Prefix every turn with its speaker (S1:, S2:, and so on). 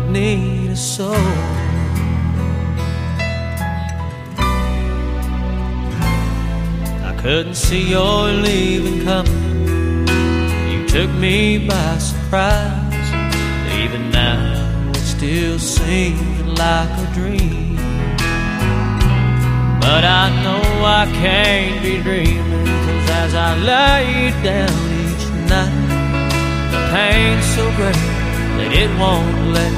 S1: need a soul. I couldn't see your leaving coming. You took me by surprise. Even now it still seems like a dream. But I know I can't be dreaming, 'cause as I lay down each night, the pain's so great that it won't let